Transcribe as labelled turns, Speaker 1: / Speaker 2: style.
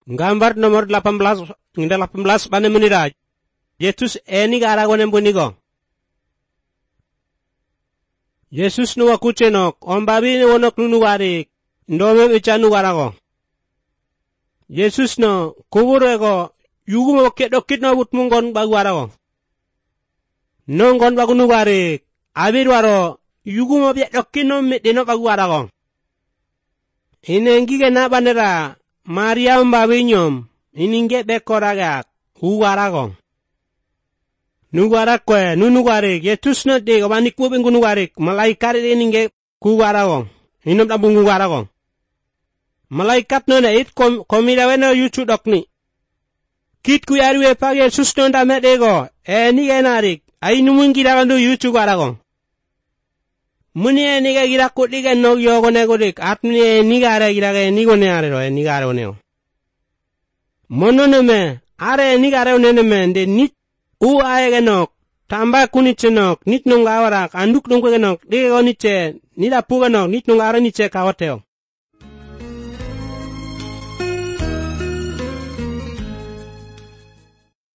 Speaker 1: Gambar nomor 18 bane menira. Yesus eni garagonen bunigo. Yesus nuwa kuchenok ombabi wonok nunuwarik ndome bichanu garago. Yesus no kuburego yugumo kedokit no butmungon bagwarago. Nongon bagunuwarik abirwaro yugumo biedokino medeno bagwarago. Inengige na banera Maria mbabinyom ininge bekoragak ugarago. Nugarakwe nunugarik Yesus no de obanik mo bengunugarik malaikat ininge kugarago. Inom tabung kugarago. Malaikat no na it komiraweno yuchudokni. Kit kuyariwe pa Yesus no ndamedego ni genarik ainumun giragandu yuchugarago. Muni ni ga girakut ligen no yogone godik atni ni gara girage ni gone arero ni gara oneo. Mononeme are ni gara oneme de nit u aegenok tamba kunichenok nit nungawarak anduk nungwenok de goniche ni da puganok nit nungara niche kawateo.